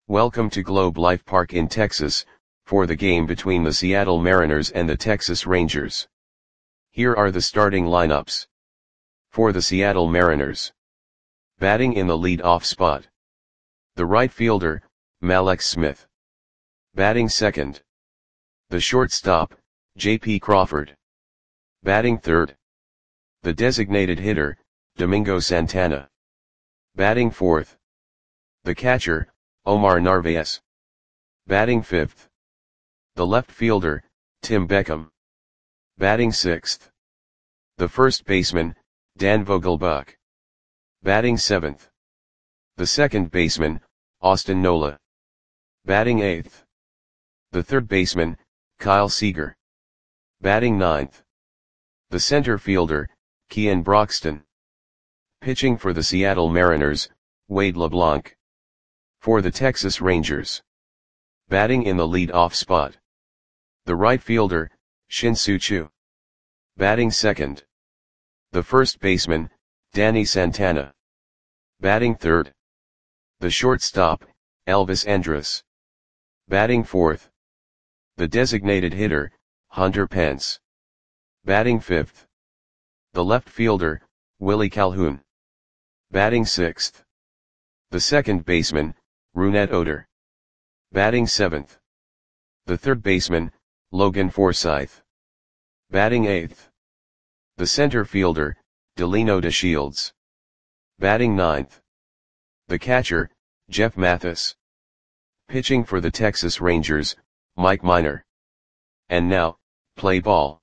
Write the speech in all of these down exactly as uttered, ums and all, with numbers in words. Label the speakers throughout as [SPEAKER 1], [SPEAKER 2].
[SPEAKER 1] Welcome to Globe Life Park in Texas, for the game between the Seattle Mariners and the Texas Rangers. Here are the starting lineups. For the Seattle Mariners. Batting in the lead-off spot. The right fielder, Mallex Smith. Batting second. The shortstop, J P Crawford. Batting third. The designated hitter, Domingo Santana. Batting fourth. The catcher, Omar Narvaez. Batting fifth. The left fielder, Tim Beckham. Batting sixth. The first baseman, Dan Vogelbach. Batting seventh. The second baseman, Austin Nola. Batting eighth. The third baseman, Kyle Seager. Batting ninth. The center fielder, Kean Broxton. Pitching for the Seattle Mariners, Wade LeBlanc. For the Texas Rangers. Batting in the lead-off spot. The right fielder, Shin-Soo Choo. Batting second. The first baseman, Danny Santana. Batting third. The shortstop, Elvis Andrus. Batting fourth. The designated hitter, Hunter Pence. Batting fifth. The left fielder, Willie Calhoun. Batting sixth. The second baseman, Rougned Odor. Batting seventh. The third baseman, Logan Forsythe. Batting eighth. The center fielder, Delino DeShields. Batting ninth. The catcher, Jeff Mathis. Pitching for the Texas Rangers, Mike Minor. And now, play ball.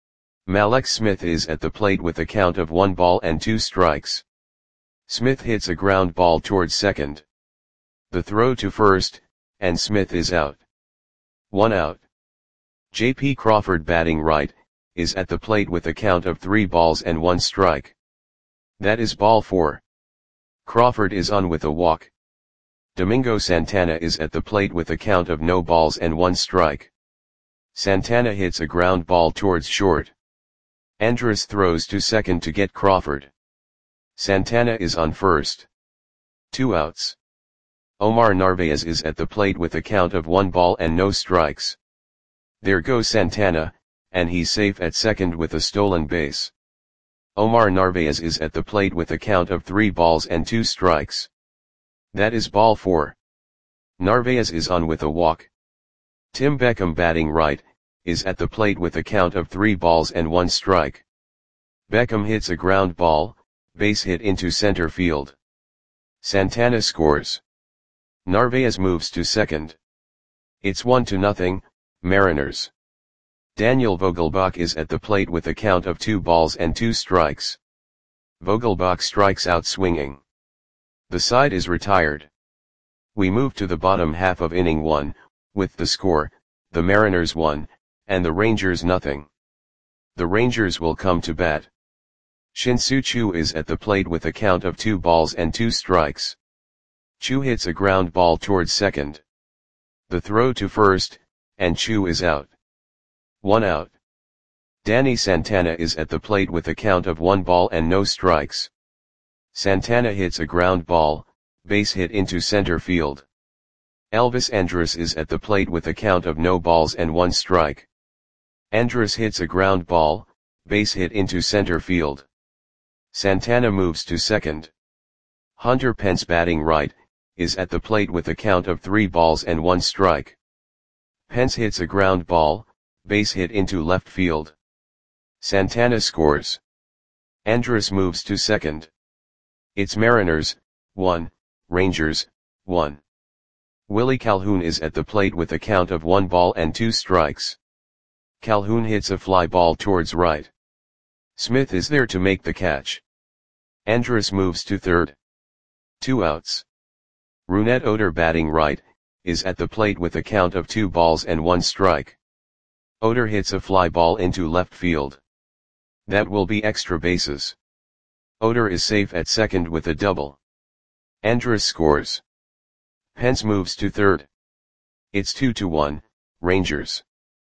[SPEAKER 1] Mallex Smith is at the plate with a count of one ball and two strikes. Smith hits a ground ball towards second. The throw to first, and Smith is out. One out. J P Crawford batting right, is at the plate with a count of three balls and one strike. That is ball four. Crawford is on with a walk. Domingo Santana is at the plate with a count of no balls and one strike. Santana hits a ground ball towards short. Andrus throws to second to get Crawford. Santana is on first. Two outs. Omar Narvaez is at the plate with a count of one ball and no strikes. There goes Santana, and he's safe at second with a stolen base. Omar Narvaez is at the plate with a count of three balls and two strikes. That is ball four. Narvaez is on with a walk. Tim Beckham batting right, is at the plate with a count of three balls and one strike. Beckham hits a ground ball, base hit into center field. Santana scores. Narvaez moves to second. It's one to nothing, Mariners. Daniel Vogelbach is at the plate with a count of two balls and two strikes. Vogelbach strikes out swinging. The side is retired. We move to the bottom half of inning one, with the score, the Mariners one, and the Rangers nothing. The Rangers will come to bat. Shin-Soo Choo is at the plate with a count of two balls and two strikes. Choo hits a ground ball towards second. The throw to first, and Choo is out. One out. Danny Santana is at the plate with a count of one ball and no strikes. Santana hits a ground ball, base hit into center field. Elvis Andrus is at the plate with a count of no balls and one strike. Andrus hits a ground ball, base hit into center field. Santana moves to second. Hunter Pence batting right, is at the plate with a count of three balls and one strike. Pence hits a ground ball, base hit into left field. Santana scores. Andrus moves to second. It's Mariners, one, Rangers, one. Willie Calhoun is at the plate with a count of one ball and two strikes. Calhoun hits a fly ball towards right. Smith is there to make the catch. Andrus moves to third. Two outs. Rougned Odor batting right, is at the plate with a count of two balls and one strike. Odor hits a fly ball into left field. That will be extra bases. Odor is safe at second with a double. Andrus scores. Pence moves to third. It's two to one, Rangers.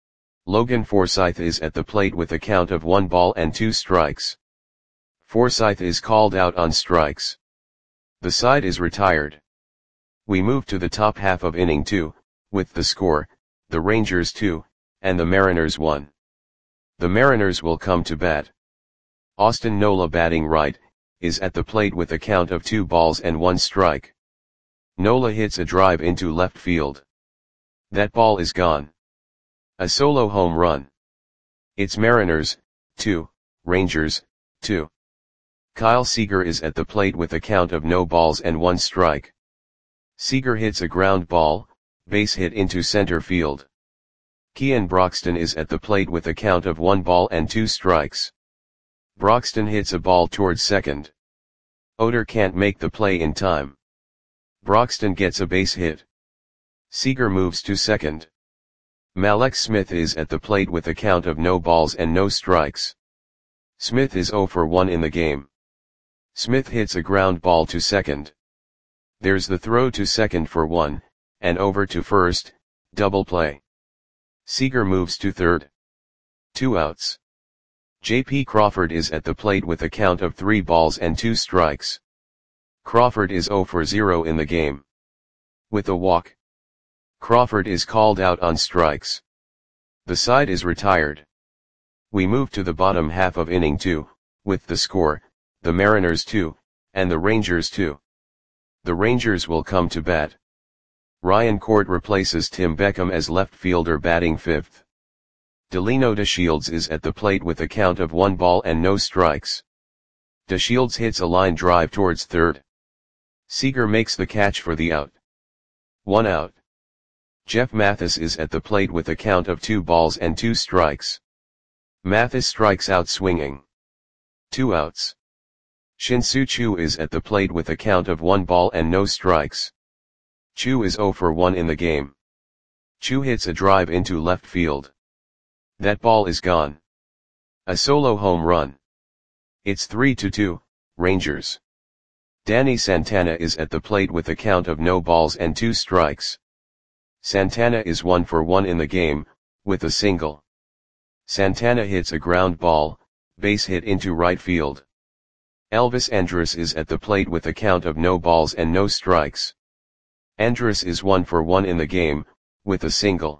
[SPEAKER 1] Logan Forsythe is at the plate with a count of one ball and two strikes. Forsythe is called out on strikes. The side is retired. We move to the top half of inning two, with the score, the Rangers two, and the Mariners one. The Mariners will come to bat. Austin Nola, batting right, is at the plate with a count of two balls and one strike. Nola hits a drive into left field. That ball is gone. A solo home run. It's Mariners, two, Rangers, two. Kyle Seager is at the plate with a count of no balls and one strike. Seager hits a ground ball, base hit into center field. Kean Broxton is at the plate with a count of one ball and two strikes. Broxton hits a ball towards second. Oder can't make the play in time. Broxton gets a base hit. Seager moves to second. Mallex Smith is at the plate with a count of no balls and no strikes. Smith is oh for one in the game. Smith hits a ground ball to second. There's the throw to second for one, and over to first, double play. Seager moves to third. Two outs. J P Crawford is at the plate with a count of three balls and two strikes. Crawford is oh for zero in the game. With a walk. Crawford is called out on strikes. The side is retired. We move to the bottom half of inning two, with the score, the Mariners two, and the Rangers two. The Rangers will come to bat. Ryan Court replaces Tim Beckham as left fielder, batting fifth. Delino DeShields is at the plate with a count of one ball and no strikes. DeShields hits a line drive towards third. Seager makes the catch for the out. One out. Jeff Mathis is at the plate with a count of two balls and two strikes. Mathis strikes out swinging. Two outs. Shin-Soo Choo is at the plate with a count of one ball and no strikes. Choo is oh for one in the game. Choo hits a drive into left field. That ball is gone. A solo home run. It's three to two, Rangers. Danny Santana is at the plate with a count of no balls and two strikes. Santana is one for one in the game, with a single. Santana hits a ground ball, base hit into right field. Elvis Andrus is at the plate with a count of no balls and no strikes. Andrus is one for one in the game, with a single.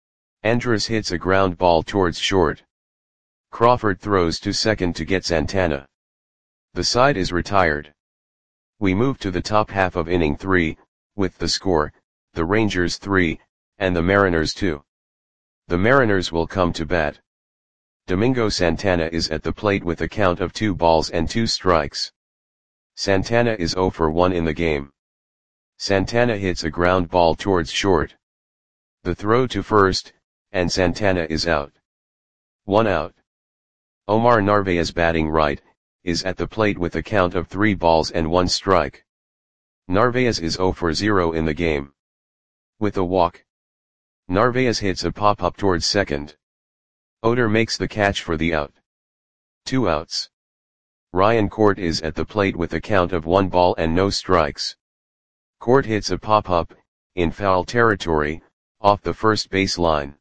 [SPEAKER 1] Andrus hits a ground ball towards short. Crawford throws to second to get Santana. The side is retired. We move to the top half of inning three, with the score, the Rangers three, and the Mariners two. The Mariners will come to bat. Domingo Santana is at the plate with a count of two balls and two strikes. Santana is oh for one in the game. Santana hits a ground ball towards short. The throw to first, and Santana is out. One out. Omar Narvaez, batting right, is at the plate with a count of three balls and one strike. Narvaez is oh for zero in the game. With a walk. Narvaez hits a pop-up towards second. Oder makes the catch for the out. Two outs. Ryan Court is at the plate with a count of one ball and no strikes. Court hits a pop-up, in foul territory, off the first base line.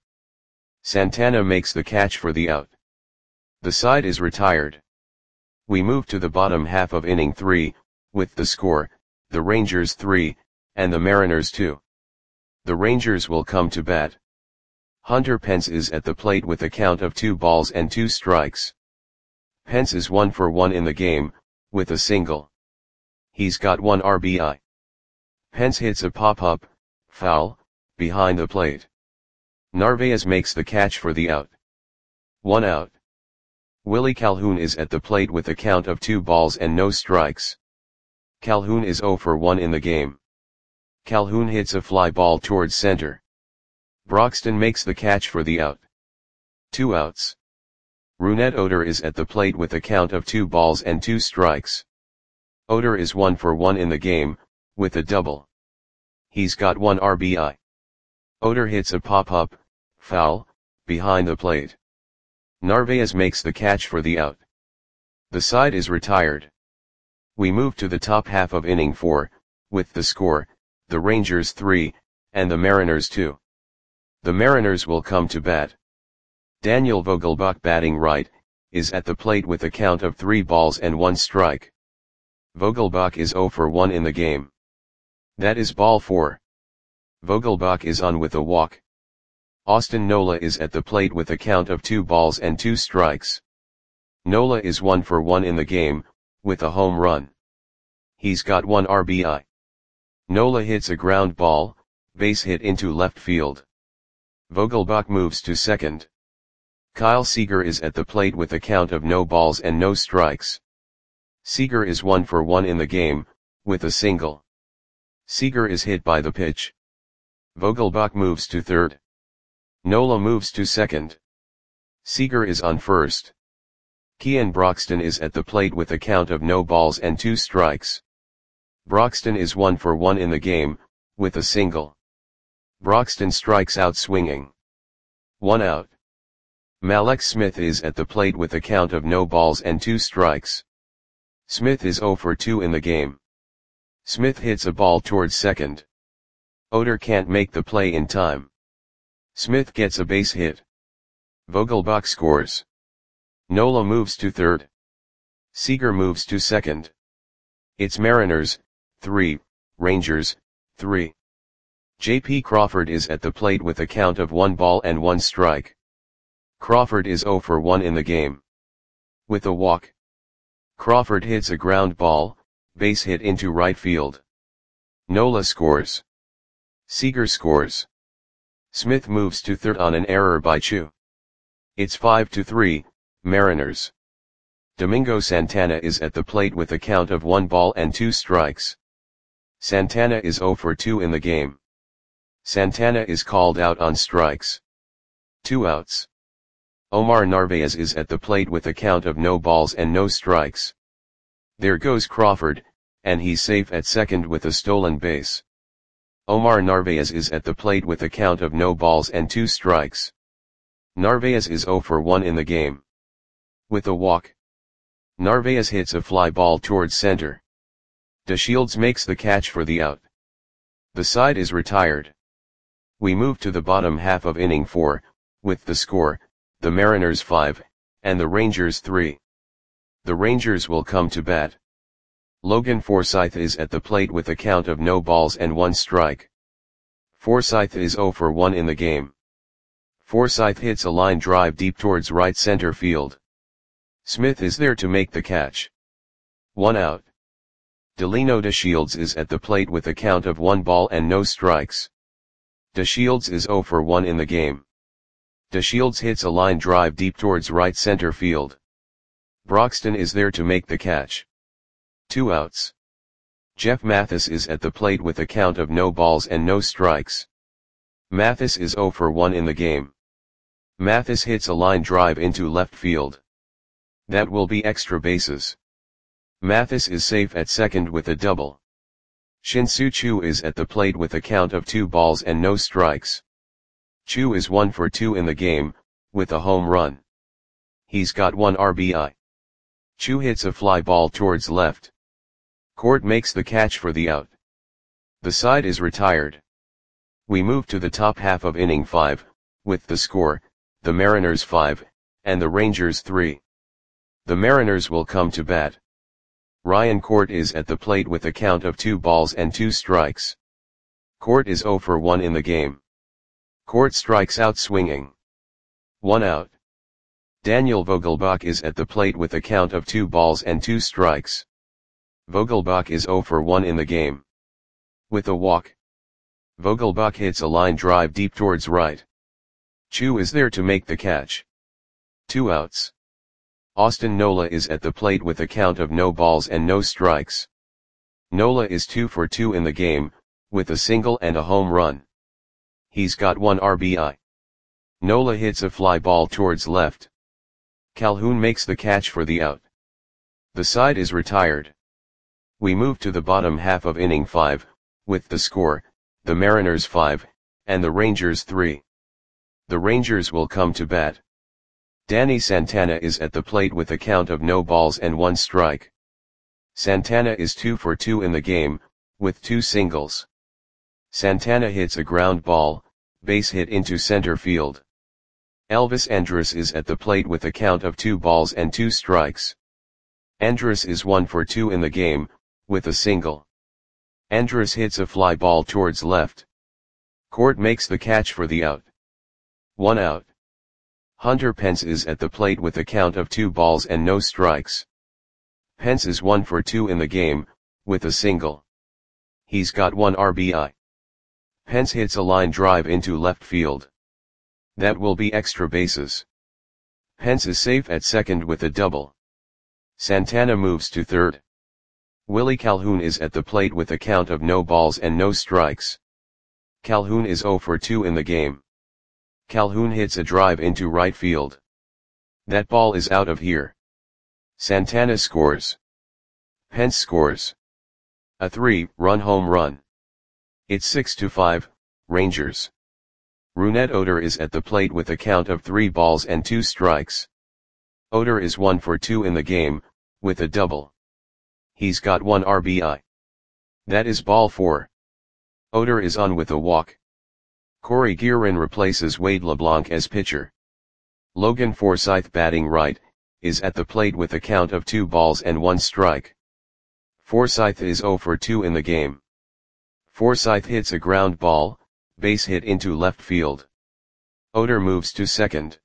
[SPEAKER 1] Santana makes the catch for the out. The side is retired. We move to the bottom half of inning three, with the score, the Rangers three, and the Mariners two. The Rangers will come to bat. Hunter Pence is at the plate with a count of two balls and two strikes. Pence is one for one in the game, with a single. He's got one R B I. Pence hits a pop-up, foul, behind the plate. Narvaez makes the catch for the out. One out. Willie Calhoun is at the plate with a count of two balls and no strikes. Calhoun is oh for one in the game. Calhoun hits a fly ball towards center. Broxton makes the catch for the out. Two outs. Rougned Odor is at the plate with a count of two balls and two strikes. Odor is one for one in the game, with a double. He's got one R B I. Odor hits a pop-up, foul, behind the plate. Narvaez makes the catch for the out. The side is retired. We move to the top half of inning four, with the score, the Rangers three, and the Mariners two. The Mariners will come to bat. Daniel Vogelbach, batting right, is at the plate with a count of three balls and one strike. Vogelbach is oh for one in the game. That is ball four. Vogelbach is on with a walk. Austin Nola is at the plate with a count of two balls and two strikes. Nola is one for one in the game, with a home run. He's got one R B I. Nola hits a ground ball, base hit into left field. Vogelbach moves to second. Kyle Seager is at the plate with a count of no balls and no strikes. Seager is one for one in the game, with a single. Seager is hit by the pitch. Vogelbach moves to third. Nola moves to second. Seager is on first. Kean Broxton is at the plate with a count of no balls and two strikes. Broxton is one for one in the game, with a single. Broxton strikes out swinging. One out. Mallex Smith is at the plate with a count of no balls and two strikes. Smith is zero for two in the game. Smith hits a ball towards second. Oder can't make the play in time. Smith gets a base hit. Vogelbach scores. Nola moves to third. Seager moves to second. It's Mariners, three, Rangers, three. J P Crawford is at the plate with a count of one ball and one strike. Crawford is zero for one in the game. With a walk. Crawford hits a ground ball, base hit into right field. Nola scores. Seager scores. Smith moves to third on an error by Chu. It's five to three, Mariners. Domingo Santana is at the plate with a count of one ball and two strikes. Santana is zero for two in the game. Santana is called out on strikes. Two outs. Omar Narvaez is at the plate with a count of no balls and no strikes. There goes Crawford, and he's safe at second with a stolen base. Omar Narvaez is at the plate with a count of no balls and two strikes. Narvaez is zero for one in the game. With a walk. Narvaez hits a fly ball towards center. DeShields makes the catch for the out. The side is retired. We move to the bottom half of inning four, with the score, the Mariners five, and the Rangers three. The Rangers will come to bat. Logan Forsythe is at the plate with a count of no balls and one strike. Forsythe is zero for one in the game. Forsythe hits a line drive deep towards right center field. Smith is there to make the catch. One out. Delino DeShields is at the plate with a count of one ball and no strikes. DeShields is zero for one in the game. DeShields hits a line drive deep towards right center field. Broxton is there to make the catch. Two outs. Jeff Mathis is at the plate with a count of no balls and no strikes. Mathis is zero for one in the game. Mathis hits a line drive into left field. That will be extra bases. Mathis is safe at second with a double. Shin-Soo Choo is at the plate with a count of two balls and no strikes. Choo is one for two in the game, with a home run. He's got one R B I. Choo hits a fly ball towards left. Court makes the catch for the out. The side is retired. We move to the top half of inning five, with the score, the Mariners five, and the Rangers three. The Mariners will come to bat. Ryan Court is at the plate with a count of two balls and two strikes. Court is zero for one in the game. Court strikes out swinging. One out. Daniel Vogelbach is at the plate with a count of two balls and two strikes. Vogelbach is zero for one in the game. With a walk. Vogelbach hits a line drive deep towards right. Choo is there to make the catch. Two outs. Austin Nola is at the plate with a count of no balls and no strikes. Nola is two for two in the game, with a single and a home run. He's got one R B I. Nola hits a fly ball towards left. Calhoun makes the catch for the out. The side is retired. We move to the bottom half of inning five, with the score, the Mariners five, and the Rangers three. The Rangers will come to bat. Danny Santana is at the plate with a count of no balls and one strike. Santana is two for two in the game, with two singles. Santana hits a ground ball, base hit into center field. Elvis Andrus is at the plate with a count of two balls and two strikes. Andrus is one for two in the game, with a single. Andrus hits a fly ball towards left. Court makes the catch for the out. One out. Hunter Pence is at the plate with a count of two balls and no strikes. Pence is one for two in the game, with a single. He's got one R B I. Pence hits a line drive into left field. That will be extra bases. Pence is safe at second with a double. Santana moves to third. Willie Calhoun is at the plate with a count of no balls and no strikes. Calhoun is zero for two in the game. Calhoun hits a drive into right field. That ball is out of here. Santana scores. Pence scores. A three-run home run. It's six to five, Rangers. Rougned Odor is at the plate with a count of three balls and two strikes. Odor is one for two in the game, with a double. He's got one R B I. That is ball four. Odor is on with a walk. Corey Guerin replaces Wade LeBlanc as pitcher. Logan Forsythe, batting right, is at the plate with a count of two balls and one strike. Forsythe is zero for two in the game. Forsythe hits a ground ball, base hit into left field. Odor moves to second.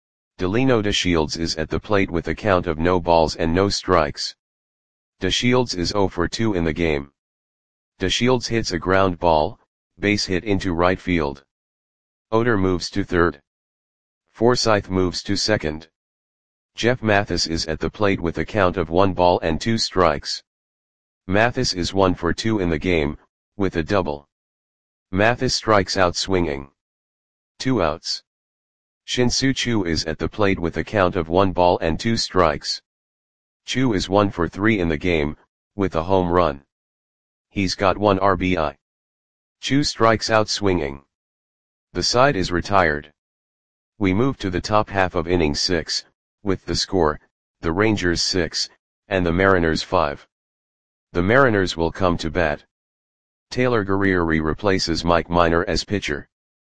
[SPEAKER 1] Delino DeShields is at the plate with a count of no balls and no strikes. DeShields is zero for two in the game. DeShields hits a ground ball, base hit into right field. Odor moves to third. Forsythe moves to second. Jeff Mathis is at the plate with a count of one ball and two strikes. Mathis is one for two in the game, with a double. Mathis strikes out swinging. Two outs. Shin-Soo Choo is at the plate with a count of one ball and two strikes. Choo is one for three in the game, with a home run. He's got one R B I. Choo strikes out swinging. The side is retired. We move to the top half of inning six, with the score, the Rangers six, and the Mariners five. The Mariners will come to bat. Taylor Guerrieri replaces Mike Minor as pitcher.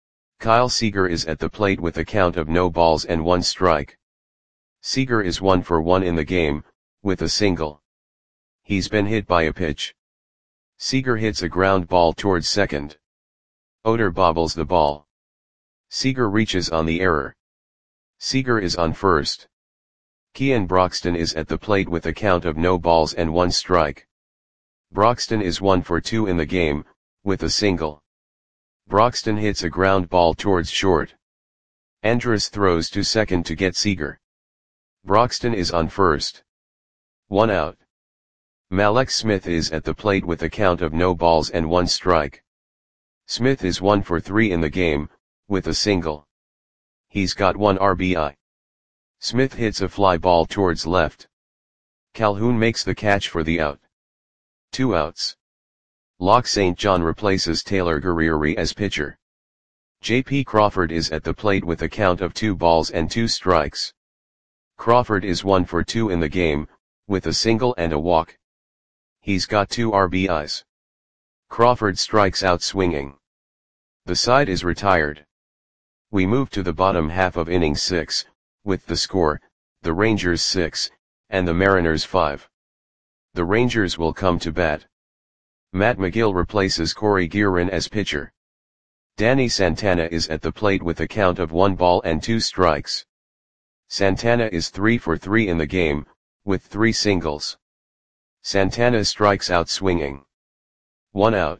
[SPEAKER 1] Kyle Seager is at the plate with a count of no balls and one strike. Seager is one for one in the game, with a single. He's been hit by a pitch. Seager hits a ground ball towards second. Odor bobbles the ball. Seager reaches on the error. Seager is on first. Kean Broxton is at the plate with a count of no balls and one strike. Broxton is one for two in the game, with a single. Broxton hits a ground ball towards short. Andrus throws to second to get Seager. Broxton is on first. One out. Mallex Smith is at the plate with a count of no balls and one strike. Smith is one for three in the game, with a single. He's got one R B I. Smith hits a fly ball towards left. Calhoun makes the catch for the out. Two outs. Locke Saint John replaces Taylor Guerrieri as pitcher. J P Crawford is at the plate with a count of two balls and two strikes. Crawford is one for two in the game, with a single and a walk. He's got two R B Is. Crawford strikes out swinging. The side is retired. We move to the bottom half of inning six, with the score, the Rangers six, and the Mariners five. The Rangers will come to bat. Matt McGill replaces Corey Guerin as pitcher. Danny Santana is at the plate with a count of one ball and two strikes. Santana is three for three in the game, with three singles. Santana strikes out swinging. One out.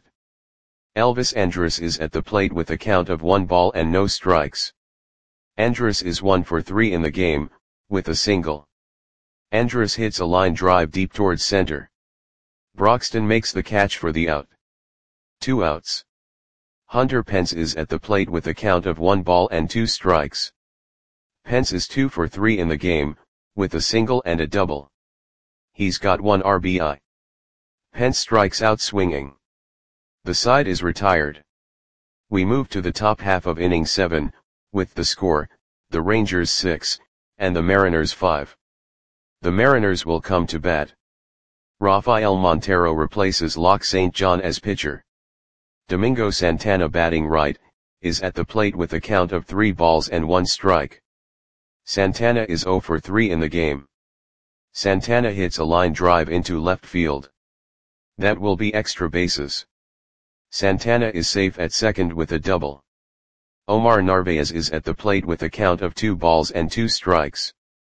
[SPEAKER 1] Elvis Andrus is at the plate with a count of one ball and no strikes. Andrus is one for three in the game, with a single. Andrus hits a line drive deep towards center. Broxton makes the catch for the out. Two outs. Hunter Pence is at the plate with a count of one ball and two strikes. Pence is two for three in the game, with a single and a double. He's got one R B I. Pence strikes out swinging. The side is retired. We move to the top half of inning seven, with the score, the Rangers six, and the Mariners five. The Mariners will come to bat. Rafael Montero replaces Locke Saint John as pitcher. Domingo Santana, batting right, is at the plate with a count of three balls and one strike. Santana is zero for three in the game. Santana hits a line drive into left field. That will be extra bases. Santana is safe at second with a double. Omar Narvaez is at the plate with a count of two balls and two strikes.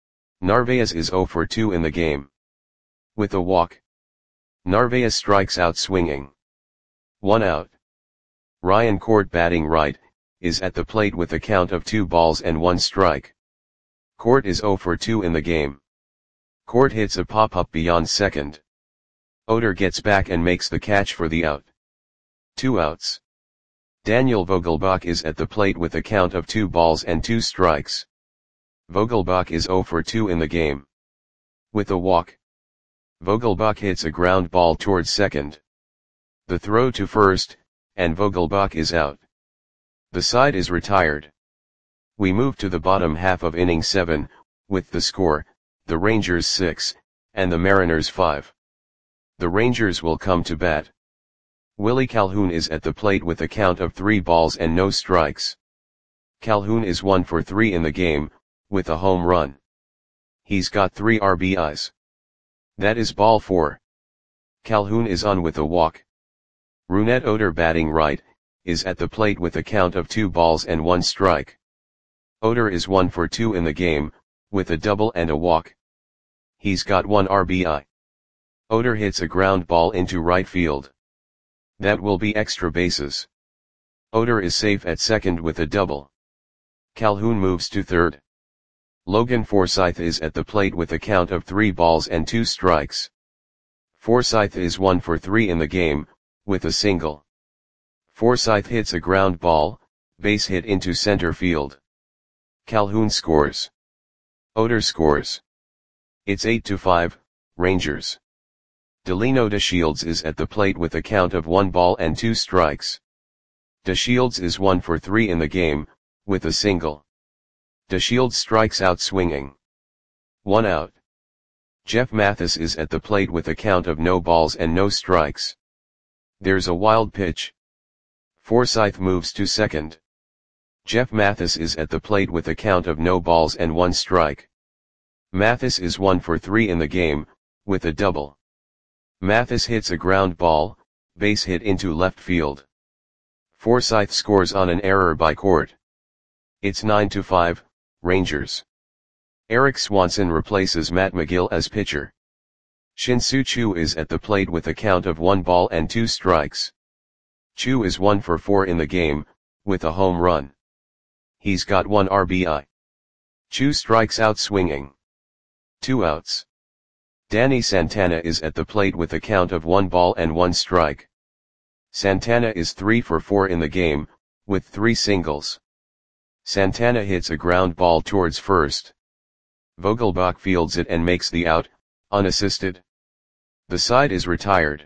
[SPEAKER 1] Narvaez is zero for two in the game. With a walk, Narvaez strikes out swinging. One out. Ryan Court, batting right, is at the plate with a count of two balls and one strike. Court is zero for two in the game. Court hits a pop-up beyond second. Oder gets back and makes the catch for the out. Two outs. Daniel Vogelbach is at the plate with a count of two balls and two strikes. Vogelbach is zero for two in the game. With a walk, Vogelbach hits a ground ball towards second. The throw to first, and Vogelbach is out. The side is retired. We move to the bottom half of inning seven, with the score, the Rangers six, and the Mariners five. The Rangers will come to bat. Willie Calhoun is at the plate with a count of three balls and no strikes. Calhoun is one for three in the game, with a home run. He's got three R B Is. That is ball four. Calhoun is on with a walk. Rougned Oder, batting right, is at the plate with a count of two balls and one strike. Oder is one for two in the game, with a double and a walk. He's got one R B I. Oder hits a ground ball into right field. That will be extra bases. Oder is safe at second with a double. Calhoun moves to third. Logan Forsythe is at the plate with a count of three balls and two strikes. Forsythe is one for three in the game, with a single. Forsythe hits a ground ball, base hit into center field. Calhoun scores. Oder scores. It's eight to five, Rangers. Delino DeShields is at the plate with a count of one ball and two strikes. DeShields is one for three in the game, with a single. DeShields strikes out swinging. One out. Jeff Mathis is at the plate with a count of no balls and no strikes. There's a wild pitch. Forsythe moves to second. Jeff Mathis is at the plate with a count of no balls and one strike. Mathis is one for three in the game, with a double. Mathis hits a ground ball, base hit into left field. Forsythe scores on an error by Court. It's nine to five, Rangers. Eric Swanson replaces Matt McGill as pitcher. Shin-Soo Choo is at the plate with a count of one ball and two strikes. Choo is one for four in the game, with a home run. He's got one R B I. Choo strikes out swinging. Two outs. Danny Santana is at the plate with a count of one ball and one strike. Santana is three for four in the game, with three singles. Santana hits a ground ball towards first. Vogelbach fields it and makes the out, unassisted. The side is retired.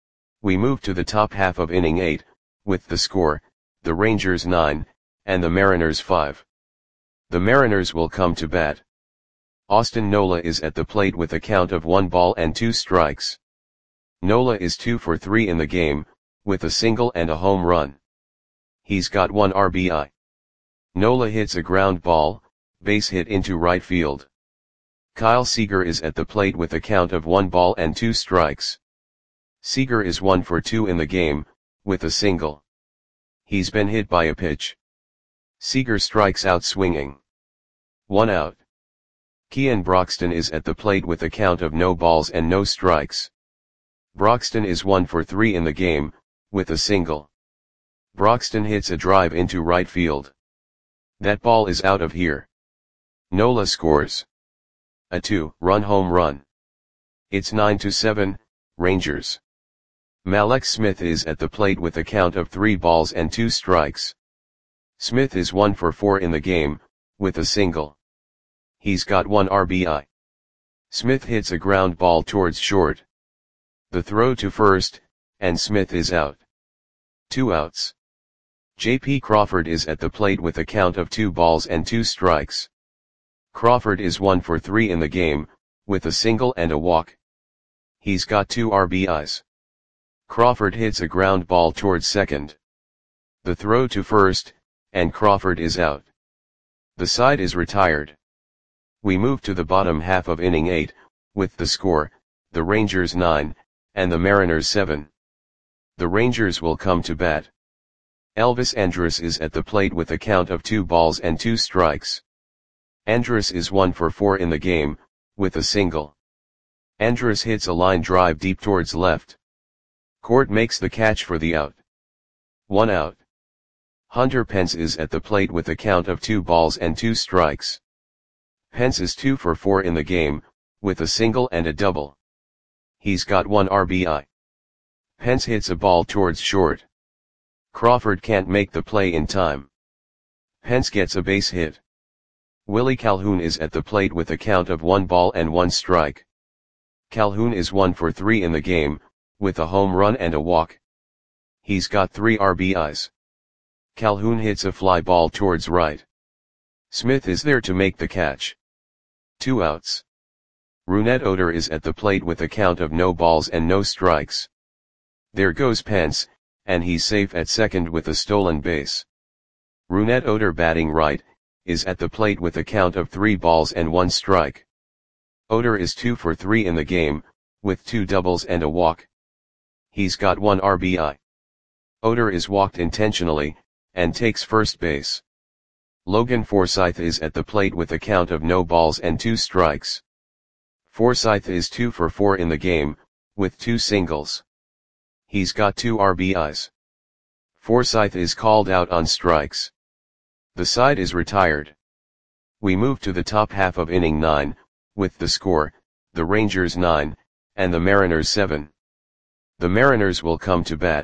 [SPEAKER 1] We move to the top half of inning eight, with the score, the Rangers nine, and the Mariners five. The Mariners will come to bat. Austin Nola is at the plate with a count of one ball and two strikes. Nola is two for three in the game, with a single and a home run. He's got one R B I. Nola hits a ground ball, base hit into right field. Kyle Seager is at the plate with a count of one ball and two strikes. Seager is one for two in the game, with a single. He's been hit by a pitch. Seager strikes out swinging. One out. Kean Broxton is at the plate with a count of no balls and no strikes. Broxton is one for three in the game, with a single. Broxton hits a drive into right field. That ball is out of here. Nola scores. A two-run home run. It's nine to seven, Rangers. Mallex Smith is at the plate with a count of three balls and two strikes. Smith is one for four in the game, with a single. He's got one R B I. Smith hits a ground ball towards short. The throw to first, and Smith is out. Two outs. J P Crawford is at the plate with a count of two balls and two strikes. Crawford is one for three in the game, with a single and a walk. He's got two R B Is. Crawford hits a ground ball towards second. The throw to first, and Crawford is out. The side is retired. We move to the bottom half of inning eight, with the score, the Rangers nine, and the Mariners seven. The Rangers will come to bat. Elvis Andrus is at the plate with a count of two balls and two strikes. Andrus is one for four in the game, with a single. Andrus hits a line drive deep towards left. Court makes the catch for the out. One out. Hunter Pence is at the plate with a count of two balls and two strikes. Pence is two for four in the game, with a single and a double. He's got one R B I. Pence hits a ball towards short. Crawford can't make the play in time. Pence gets a base hit. Willie Calhoun is at the plate with a count of one ball and one strike. Calhoun is one for three in the game, with a home run and a walk. He's got three R B Is. Calhoun hits a fly ball towards right. Smith is there to make the catch. Two outs. Rougned Odor is at the plate with a count of no balls and no strikes. There goes Pence, and he's safe at second with a stolen base. Rougned Odor, batting right, is at the plate with a count of three balls and one strike. Odor is two for three in the game, with two doubles and a walk. He's got one R B I. Odor is walked intentionally, and takes first base. Logan Forsythe is at the plate with a count of no balls and two strikes. Forsythe is two for four in the game, with two singles. He's got two R B Is. Forsythe is called out on strikes. The side is retired. We move to the top half of inning nine, with the score, the Rangers nine, and the Mariners seven. The Mariners will come to bat.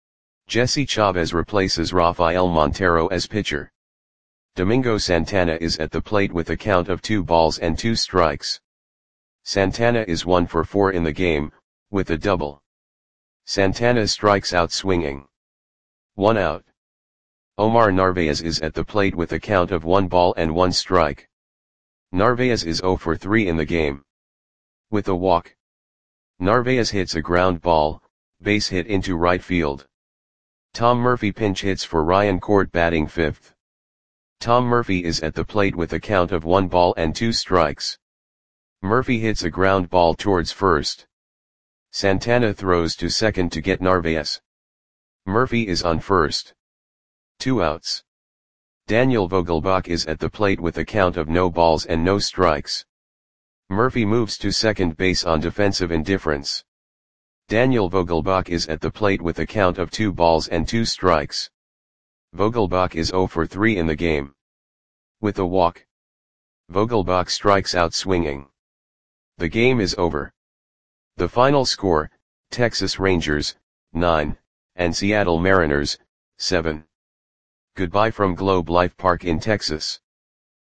[SPEAKER 1] Jesse Chavez replaces Rafael Montero as pitcher. Domingo Santana is at the plate with a count of two balls and two strikes. Santana is one for four in the game, with a double. Santana strikes out swinging. One out. Omar Narvaez is at the plate with a count of one ball and one strike. Narvaez is zero for three in the game. With a walk. Narvaez hits a ground ball, base hit into right field. Tom Murphy pinch hits for Ryan Court, batting fifth. Tom Murphy is at the plate with a count of one ball and two strikes. Murphy hits a ground ball towards first. Santana throws to second to get Narvaez. Murphy is on first. Two outs. Daniel Vogelbach is at the plate with a count of no balls and no strikes. Murphy moves to second base on defensive indifference. Daniel Vogelbach is at the plate with a count of two balls and two strikes. Vogelbach is zero for three in the game. With a walk. Vogelbach strikes out swinging. The game is over. The final score, Texas Rangers, nine, and Seattle Mariners, seven. Goodbye from Globe Life Park in Texas.